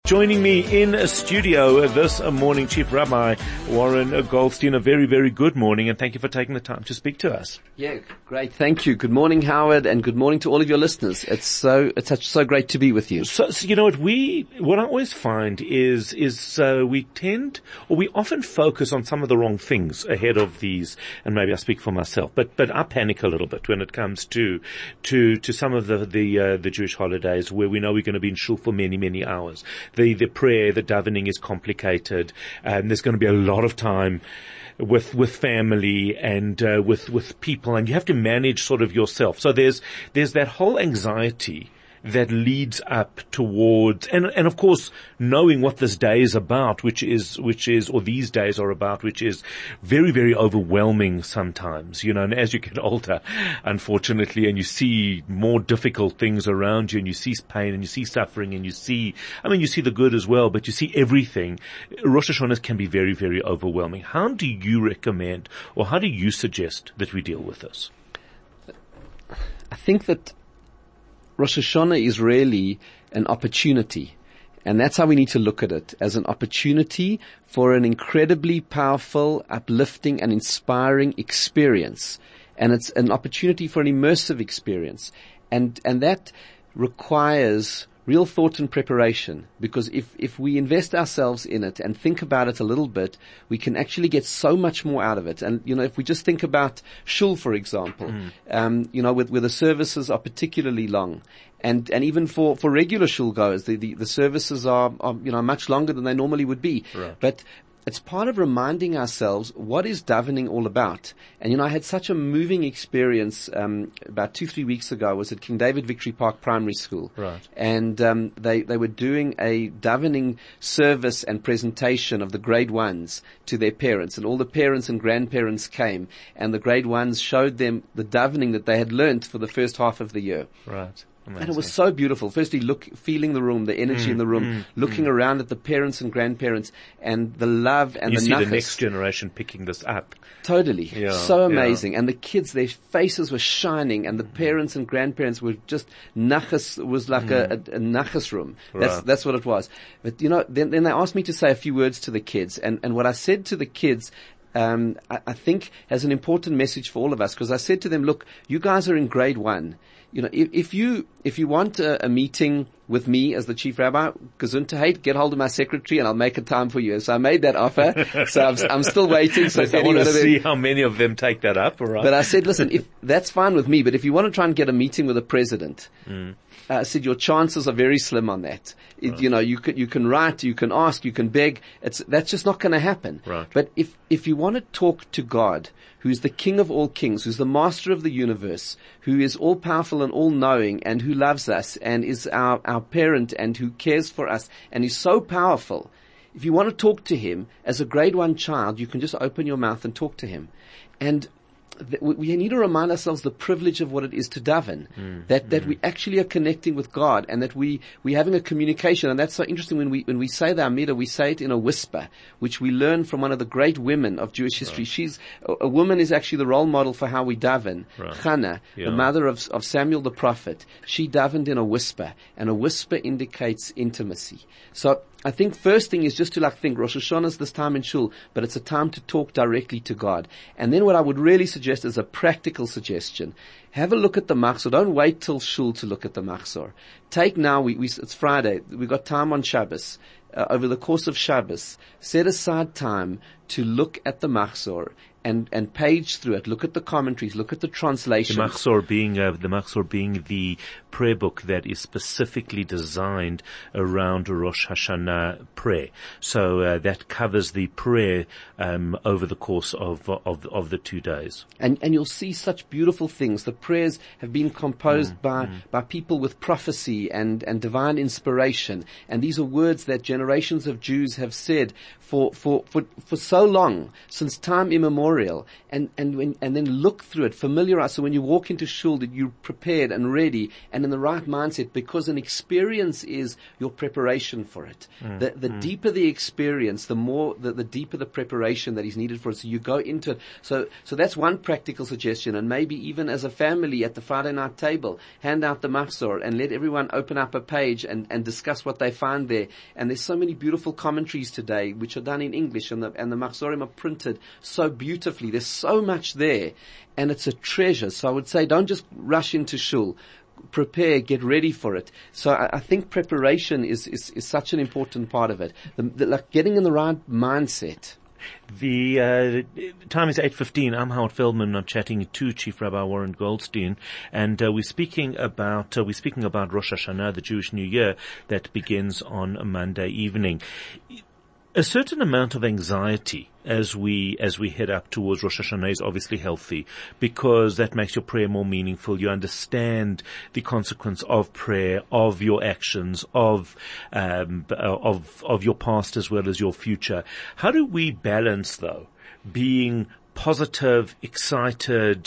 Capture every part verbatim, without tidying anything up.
Joining me in a studio this morning, Chief Rabbi Warren Goldstein. A very, very good morning, and thank you for taking the time to speak to us. Yeah, great. Thank you. Good morning, Howard, and good morning to all of your listeners. It's so it's such, so great to be with you. So, so you know what we what I always find is is uh, we tend or we often focus on some of the wrong things ahead of these, and maybe I speak for myself, but but I panic a little bit when it comes to to to some of the the uh, the Jewish holidays where we know we're going to be in shul for many many hours. The, the prayer, the davening is complicated, and there's going to be a lot of time with, with family and, uh, with, with people, and you have to manage sort of yourself. So there's, there's that whole anxiety that leads up towards, and, and of course, knowing what this day is about, which is, which is, or these days are about, which is very, very overwhelming sometimes, you know, and as you get older, unfortunately, and you see more difficult things around you, and you see pain, and you see suffering, and you see, I mean, you see the good as well, but you see everything. Rosh Hashanah can be very, very overwhelming. How do you recommend, or how do you suggest that we deal with this? I think that Rosh Hashanah is really an opportunity, and that's how we need to look at it, as an opportunity for an incredibly powerful, uplifting and inspiring experience. And it's an opportunity for an immersive experience. And, and that requires real thought and preparation, because if, if we invest ourselves in it and think about it a little bit, we can actually get so much more out of it. And, you know, if we just think about shul, for example, mm. um, you know, with, where the services are particularly long, and, and even for, for regular shul goers, the, the, the services are, are, you know, much longer than they normally would be. Right. But it's part of reminding ourselves, what is davening all about? And, you know, I had such a moving experience um, about two, three weeks ago. I was at King David Victory Park Primary School. Right. And um, they, they were doing a davening service and presentation of the grade ones to their parents. And all the parents and grandparents came. And the grade ones showed them the davening that they had learnt for the first half of the year. Right. Amazing. And it was so beautiful. Firstly, look, feeling the room, the energy mm, in the room, mm, looking mm. around at the parents and grandparents and the love and you the see nachas. The next generation picking this up. Totally. Yeah, so amazing. Yeah. And the kids, their faces were shining, and the parents and grandparents were just, nachas was like mm. a, a, a nachas room. That's, right. that's what it was. But, you know, then, then they asked me to say a few words to the kids. And, and what I said to the kids, um, I, I think has an important message for all of us, because I said to them, look, you guys are in grade one. You know, if, if you, if you want a, a meeting with me as the chief rabbi, Gesundheit, get hold of my secretary and I'll make a time for you. So I made that offer. So I'm, I'm still waiting. So I want to see how many of them take that up, all right? But I said, listen, if that's fine with me, but if you want to try and get a meeting with the president, mm. uh, I said your chances are very slim on that. It, right. You know, you can, you can write, you can ask, you can beg. It's, that's just not going to happen. Right. But if, if you want to talk to God, who's the King of all kings, who's the master of the universe, who is all powerful and all knowing, and who loves us and is our, our parent and who cares for us and is so powerful. If you want to talk to him as a grade one child, you can just open your mouth and talk to him. And th- we need to remind ourselves the privilege of what it is to daven, mm, that, that mm. we actually are connecting with God, and that we, we're having a communication. And that's so interesting when we, when we say the Amidah, we say it in a whisper, which we learn from one of the great women of Jewish history. Right. She's, a, a woman is actually the role model for how we daven. Right. Hannah, yeah. the mother of, of Samuel the prophet, she davened in a whisper, and a whisper indicates intimacy. So I think first thing is just to like think Rosh Hashanah is this time in shul, but it's a time to talk directly to God. And then what I would really suggest is a practical suggestion. Have a look at the machzor. Don't wait till shul to look at the machzor. Take now, we, we, it's Friday, we've got time on Shabbos. Uh, over the course of Shabbos, set aside time to look at the machzor and, and page through it. Look at the commentaries, look at the translations. The machzor being, uh, the machzor being the prayer book that is specifically designed around Rosh Hashanah prayer. So, uh, that covers the prayer, um, over the course of, of, of the two days. And, and you'll see such beautiful things. The prayers have been composed mm, by, mm. by people with prophecy and, and divine inspiration. And these are words that generations of Jews have said for, for, for, for so long, since time immemorial. And, and when, and then look through it, familiarize. So when you walk into shul, that you're prepared and ready and in the right mindset, because an experience is your preparation for it. Mm, the, the mm. deeper the experience, the more, the, the deeper the preparation that is needed for it. So you go into it. So, so that's one practical suggestion. And maybe even as a family, family at the Friday night table, hand out the machzor and let everyone open up a page and, and discuss what they find there. And there's so many beautiful commentaries today which are done in English, and the, and the machzorim are printed so beautifully. There's so much there, and it's a treasure. So I would say don't just rush into shul. Prepare, get ready for it. So I, I think preparation is, is, is such an important part of it. The, the, like getting in the right mindset. The uh, time is eight fifteen. I'm Howard Feldman. I'm chatting to Chief Rabbi Warren Goldstein, and uh, we're speaking about uh, we're speaking about Rosh Hashanah, the Jewish New Year that begins on a Monday evening. A certain amount of anxiety as we as we head up towards Rosh Hashanah is obviously healthy, because that makes your prayer more meaningful. You understand the consequence of prayer, of your actions, of um, of of your past as well as your future. How do we balance, though, being positive, excited,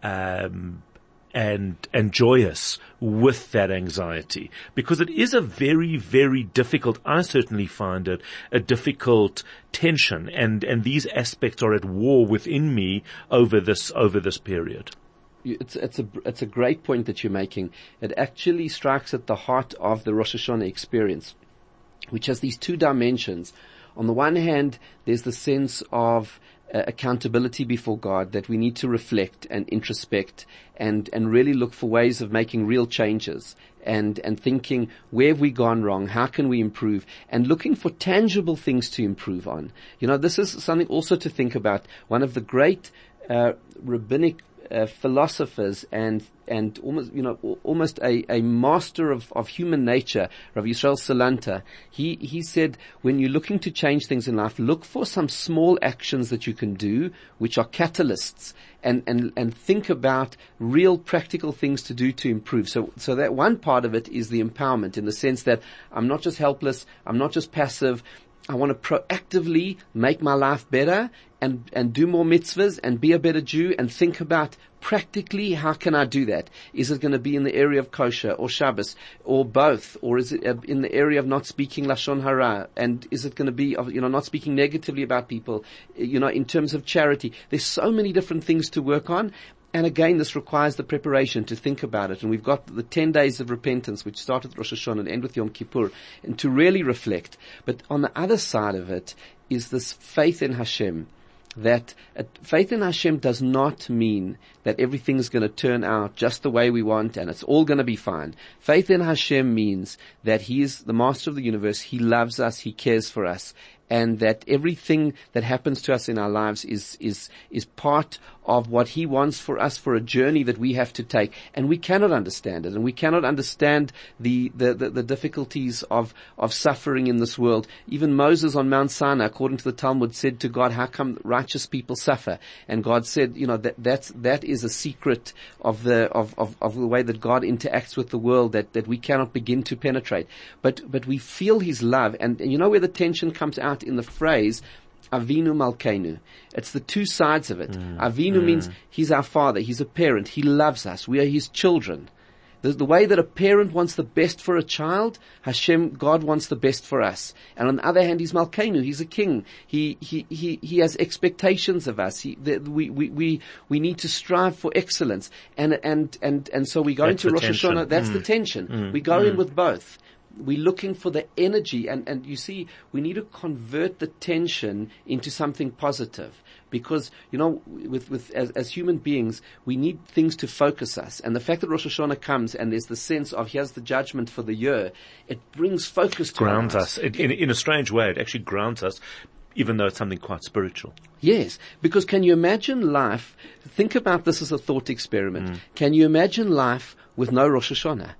um, and and joyous with that anxiety? Because it is a very, very difficult, I certainly find it a difficult tension, and and these aspects are at war within me over this over this period. It's, it's a, it's a great point that you're making. It actually strikes at the heart of the Rosh Hashanah experience, which has these two dimensions. On the one hand, there's the sense of uh, accountability before God, that we need to reflect and introspect and, and really look for ways of making real changes and, and thinking, where have we gone wrong? How can we improve? And looking for tangible things to improve on. You know, this is something also to think about. One of the great, uh, rabbinic Uh, philosophers and and almost you know almost a, a master of, of human nature, Rav Yisrael Salanta, he he said, when you're looking to change things in life, look for some small actions that you can do which are catalysts, and and and think about real practical things to do to improve. So so that one part of it is the empowerment, in the sense that I'm not just helpless, I'm not just passive. I want to proactively make my life better and, and do more mitzvahs and be a better Jew, and think about practically, how can I do that? Is it going to be in the area of kosher or Shabbos or both? Or is it in the area of not speaking Lashon Hara? And is it going to be, of, you know, not speaking negatively about people, you know, in terms of charity? There's so many different things to work on. And again, this requires the preparation to think about it. And we've got the ten days of repentance, which start with Rosh Hashanah and end with Yom Kippur, and to really reflect. But on the other side of it is this faith in Hashem. That uh, faith in Hashem does not mean that everything's going to turn out just the way we want and it's all going to be fine. Faith in Hashem means that He is the master of the universe. He loves us. He cares for us. And that everything that happens to us in our lives is, is, is part of what He wants for us, for a journey that we have to take. And we cannot understand it. And we cannot understand the, the, the, the difficulties of, of suffering in this world. Even Moses on Mount Sinai, according to the Talmud, said to God, how come righteous people suffer? And God said, you know, that, that's, that is a secret of the, of, of, of the way that God interacts with the world that, that we cannot begin to penetrate. But, but we feel His love. And, and you know where the tension comes out in the phrase, Avinu Malkeinu. It's the two sides of it. Mm, Avinu mm. means He's our father. He's a parent. He loves us. We are His children. The, the way that a parent wants the best for a child, Hashem, God wants the best for us. And on the other hand, He's Malkeinu. He's a king. He, he, he, he has expectations of us. He, the, we, we, we, we need to strive for excellence. And, and, and, and so we go that's into Rosh tension. Hashanah. That's mm. the tension. Mm. We go mm. in with both. We're looking for the energy, and, and you see, we need to convert the tension into something positive. Because, you know, with, with, as, as human beings, we need things to focus us. And the fact that Rosh Hashanah comes and there's the sense of here's the judgment for the year, it brings focus to grounds our us. It, in, in a strange way, it actually grounds us, even though it's something quite spiritual. Yes, because can you imagine life, think about this as a thought experiment. Mm. Can you imagine life with no Rosh Hashanah?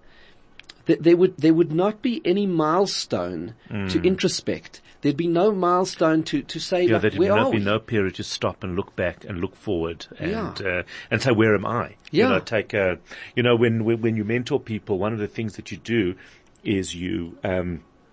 There would, there would not be any milestone mm. to introspect. There'd be no milestone to, to say, yeah, like, there'd where no, are be we? no period to stop and look back and look forward and, Yeah. uh, and say, where am I? Yeah. You know, take a, you know, when, when, when you mentor people, one of the things that you do is you, um,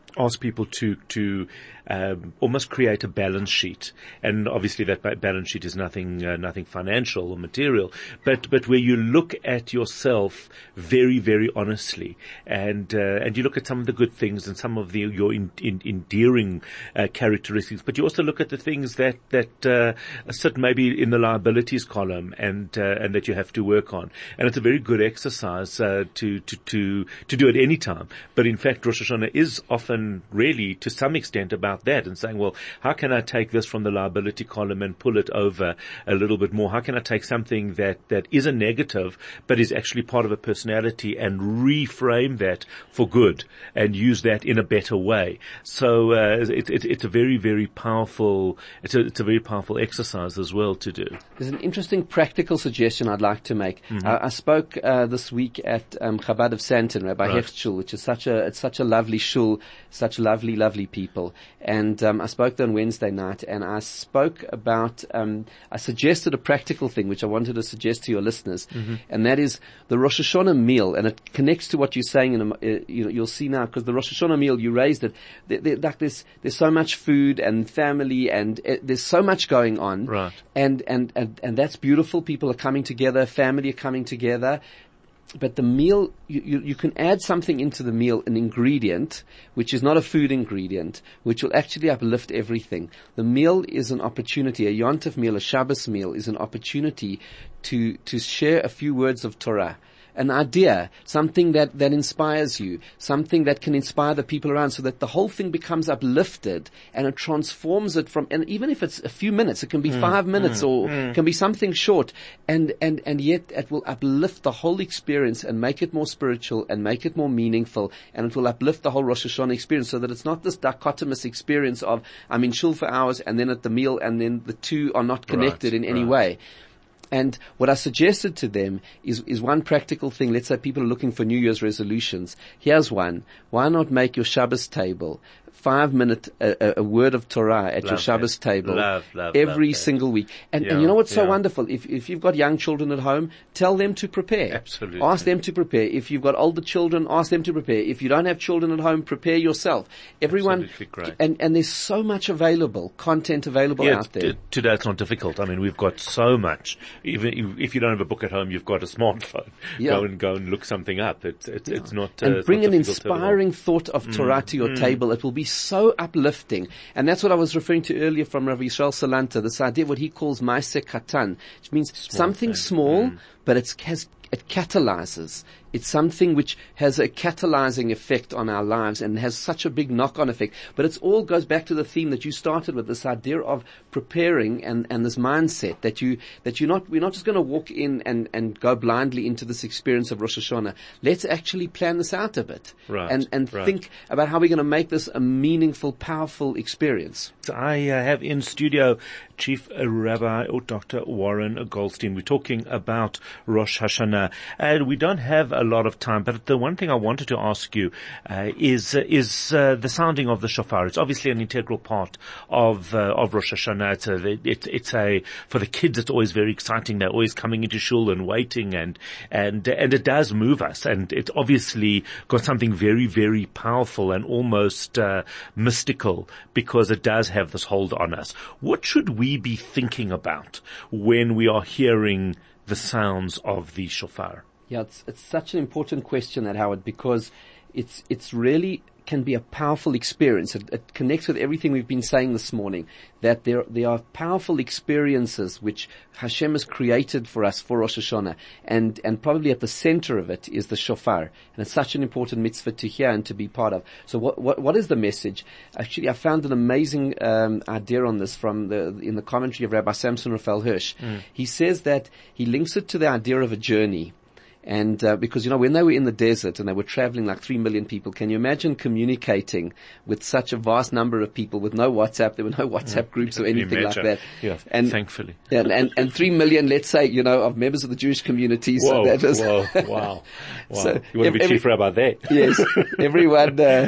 ask people to to um, almost create a balance sheet, and obviously that ba- balance sheet is nothing uh, nothing financial or material, but but where you look at yourself very very honestly, and uh, and you look at some of the good things and some of the your in, in, endearing uh, characteristics, but you also look at the things that that uh, sit maybe in the liabilities column and uh, and that you have to work on, and it's a very good exercise uh, to to to to do at any time. But in fact, Rosh Hashanah is often really to some extent about that, and saying, well, how can I take this from the liability column and pull it over a little bit more? How can I take something that, that is a negative, but is actually part of a personality, and reframe that for good and use that in a better way? So, uh, it, it, it's a very, very powerful, it's a, it's a very powerful exercise as well to do. There's an interesting practical suggestion I'd like to make. Mm-hmm. Uh, I spoke, uh, this week at, um, Chabad of Santon, Rabbi Right. Hecht Shul, which is such a, it's such a lovely shul, such lovely, lovely people. And um, I spoke there on Wednesday night, and I spoke about, um, I suggested a practical thing which I wanted to suggest to your listeners, mm-hmm. and that is the Rosh Hashanah meal, and it connects to what you're saying. In a, uh, you know, you'll see now, because the Rosh Hashanah meal, you raised it. There, there, like there's there's so much food and family, and uh, there's so much going on, right? And and and and that's beautiful. People are coming together, family are coming together. But the meal, you, you, you can add something into the meal, an ingredient, which is not a food ingredient, which will actually uplift everything. The meal is an opportunity, a Yontif meal, a Shabbos meal is an opportunity to, to share a few words of Torah. An idea, something that, that inspires you, something that can inspire the people around, so that the whole thing becomes uplifted and it transforms it from, and even if it's a few minutes, it can be mm, five minutes mm, or mm. it can be something short, and, and, and yet it will uplift the whole experience and make it more spiritual and make it more meaningful, and it will uplift the whole Rosh Hashanah experience, so that it's not this dichotomous experience of I'm in shul for hours and then at the meal, and then the two are not connected right, in any right. way. And what I suggested to them is, is one practical thing. Let's say people are looking for New Year's resolutions. Here's one. Why not make your Shabbos table five minute, a, a word of Torah at love your Shabbos that. table love, love, every love single week. And, yeah, and you know what's so yeah. wonderful? If, if you've got young children at home, tell them to prepare. Absolutely. Ask them to prepare. If you've got older children, ask them to prepare. If you don't have children at home, prepare yourself. Everyone, Absolutely great. And, and there's so much available, content available yeah, out there. T- today it's not difficult. I mean, we've got so much. Even if you don't have a book at home, you've got a smartphone. Yeah. Go and go and look something up. It's, it's, yeah. it's not, uh, and it's bring not an inspiring thought of Torah mm, to your mm. table. It will be so uplifting. And that's what I was referring to earlier from Rabbi Yisrael Salanta, this idea of what he calls Maaseh Katan, which means small something thing. small, mm. but it's, has, it catalyzes. It's something which has a catalyzing effect on our lives and has such a big knock-on effect. But it all goes back to the theme that you started with, this idea of preparing and, and this mindset that you, that you're not, we're not just going to walk in and, and go blindly into this experience of Rosh Hashanah. Let's actually plan this out a bit. Right, and, and right. think about how we're going to make this a meaningful, powerful experience. So I uh, have in studio Chief Rabbi or Doctor Warren Goldstein. We're talking about Rosh Hashanah, and we don't have a lot of time, but the one thing I wanted to ask you uh, is uh, is uh, the sounding of the shofar. It's obviously an integral part of uh, of Rosh Hashanah. It's a, it, it's a for the kids. It's always very exciting. They're always coming into shul and waiting, and and and it does move us. And it's obviously got something very very powerful and almost uh, mystical, because it does have this hold on us. What should we be thinking about when we are hearing the sounds of the shofar? Yeah, it's, it's such an important question, that Howard, because it's, it's really can be a powerful experience. It, it connects with everything we've been saying this morning, that there, there are powerful experiences which Hashem has created for us for Rosh Hashanah, and, and probably at the center of it is the shofar. And it's such an important mitzvah to hear and to be part of. So what, what, what is the message? Actually, I found an amazing, um, idea on this from the, in the commentary of Rabbi Samson Raphael Hirsch. Mm. He says that he links it to the idea of a journey. And uh, because, you know, when they were in the desert and they were traveling like three million people, can you imagine communicating with such a vast number of people with no WhatsApp? There were no WhatsApp mm, groups or anything like that. Yeah, and, thankfully. Yeah, and, and, and three million, let's say, you know, of members of the Jewish community. Whoa, so that was whoa, wow. wow. So you want to be chief rabbi there. Yes. Everyone, uh,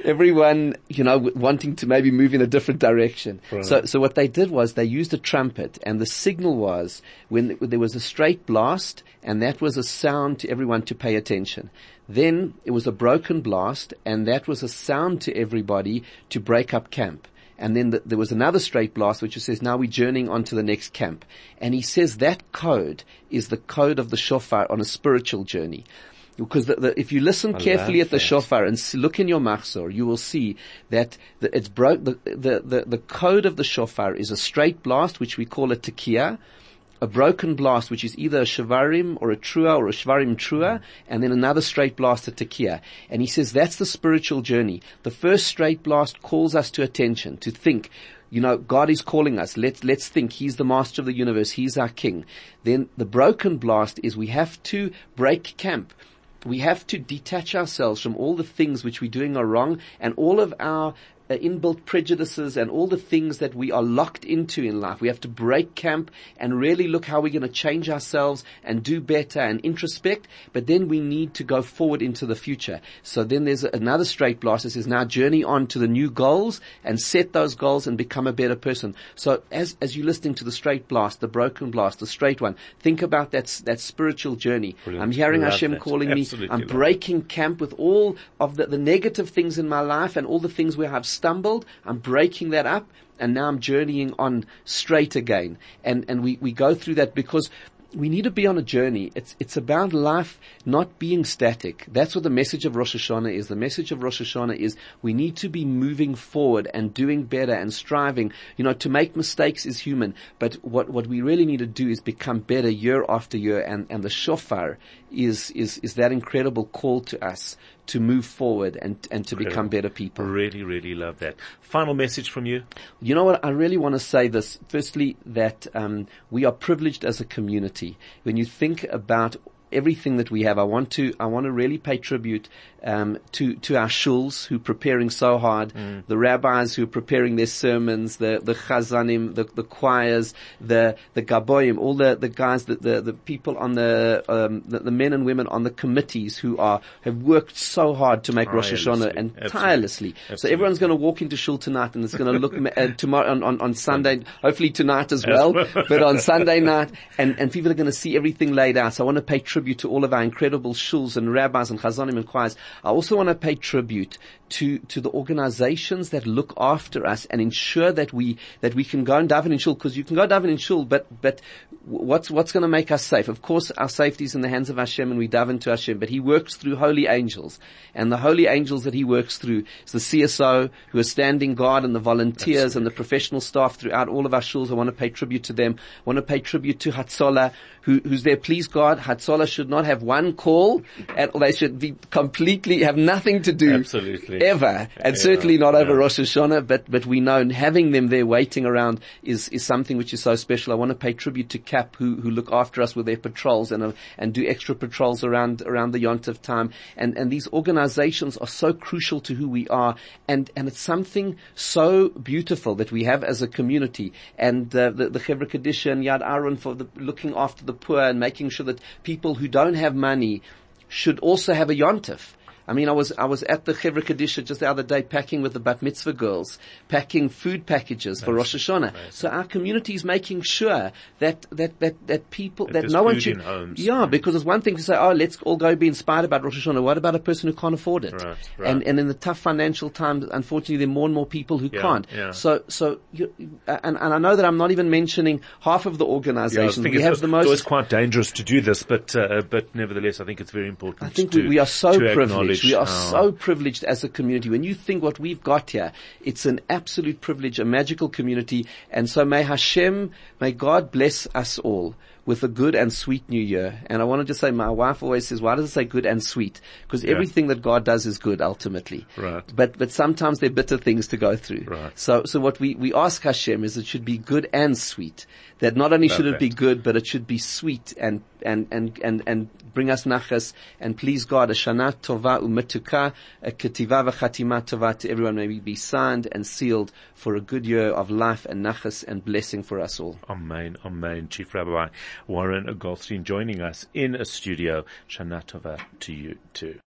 everyone, you know, w- wanting to maybe move in a different direction. Right. So, so what they did was they used a trumpet, and the signal was when, th- when there was a straight blast, and that was a sound to everyone to pay attention. Then it was a broken blast, and that was a sound to everybody to break up camp. And then the, there was another straight blast which says, now we're journeying on to the next camp. And he says that code is the code of the shofar on a spiritual journey. Because the, the, if you listen I carefully love at the that. shofar and s- look in your machzor, you will see that the, it's broke. The, the, the, the code of the shofar is a straight blast, which we call a tekiah, a broken blast, which is either a shavarim or a trua or a shvarim trua, and then another straight blast, a tekiah. And he says that's the spiritual journey. The first straight blast calls us to attention, to think. You know, God is calling us. Let's, let's think. He's the master of the universe. He's our king. Then the broken blast is we have to break camp. We have to detach ourselves from all the things which we're doing are wrong, and all of our uh, inbuilt prejudices and all the things that we are locked into in life. We have to break camp and really look how we're going to change ourselves and do better and introspect. But then we need to go forward into the future. So then there's another straight blast that says now journey on to the new goals and set those goals and become a better person. So as as you're listening to the straight blast, the broken blast, the straight one, think about that that spiritual journey. Brilliant. I'm hearing Love Hashem that. calling Absolutely me. I'm love breaking camp with all of the, the negative things in my life and all the things where I've stumbled. I'm breaking that up, and now I'm journeying on straight again. And and we, we go through that because we need to be on a journey. It's it's about life not being static. That's what the message of Rosh Hashanah is. The message of Rosh Hashanah is we need to be moving forward and doing better and striving. You know, to make mistakes is human, but what, what we really need to do is become better year after year. And, and the shofar is is is that incredible call to us to move forward and and to become better people. Really, really love that. Final message from you. You know what? I really want to say this. Firstly, that um, we are privileged as a community. When you think about everything that we have, I want to I want to really pay tribute um, to to our shuls who are preparing so hard, mm. the rabbis who are preparing their sermons, the the chazanim, the, the choirs, the the gaboyim, all the the guys, the the, the people on the, um, the the men and women on the committees who are have worked so hard to make Rosh Hashanah and Absolutely. tirelessly. Absolutely. So everyone's going to walk into shul tonight and it's going to look uh, tomorrow on, on on Sunday, hopefully tonight as well, but on Sunday night, and and people are going to see everything laid out. So I want to pay tribute to all of our incredible shuls and rabbis and chazanim and choirs. I also want to pay tribute to, to the organizations that look after us and ensure that we, that we can go and daven in shul, because you can go daven in shul, but, but what's, what's going to make us safe? Of course, our safety is in the hands of Hashem and we daven to Hashem, but He works through holy angels. And the holy angels that He works through is the C S O who are standing guard and the volunteers Absolutely. And the professional staff throughout all of our shuls. I want to pay tribute to them. I want to pay tribute to Hatzolah, who, who's there. Please God, Hatzolah should not have one call, and they should be completely, have nothing to do Absolutely. ever, and yeah, certainly not yeah. over Rosh Hashanah, but, but we know having them there waiting around is, is something which is so special. I want to pay tribute to C A P who, who look after us with their patrols and, uh, and do extra patrols around, around the Yontif time. And, and these organizations are so crucial to who we are, and, and it's something so beautiful that we have as a community. And, uh, the, the Chevra Kadisha and Yad Aaron for the, looking after the poor and making sure that people who don't have money should also have a Yontif. I mean, I was, I was at the Chevra Kadisha just the other day packing with the Bat Mitzvah girls, packing food packages for Rosh Hashanah. Nice. So our community is making sure that, that, that, that people, that, that no one should, yeah, because it's one thing to say, oh, let's all go be inspired about Rosh Hashanah. What about a person who can't afford it? Right, right. And, and in the tough financial times, unfortunately, there are more and more people who yeah, can't. Yeah. So, so, you, and, and I know that I'm not even mentioning half of the organizations. Yeah, we have the most. It's always quite dangerous to do this, but, uh, but nevertheless, I think it's very important. I think to, we, we are so privileged. We are our so privileged as a community. When you think what we've got here, it's an absolute privilege, a magical community. And so may Hashem, may God bless us all with a good and sweet new year. And I wanted to say, my wife always says, why does it say good and sweet? Because yeah. everything that God does is good ultimately. Right. But, but sometimes there are bitter things to go through. Right. So, so what we, we ask Hashem is it should be good and sweet. That not only Love should it that. be good, but it should be sweet and, and, and, and, and bring us nachas. And please God, a shana tova umetuka, a ketiva v'chatima tova, to everyone may we be signed and sealed for a good year of life and nachas and blessing for us all. Amen, amen. Chief Rabbi Warren Goldstein joining us in a studio. Shana tova to you too.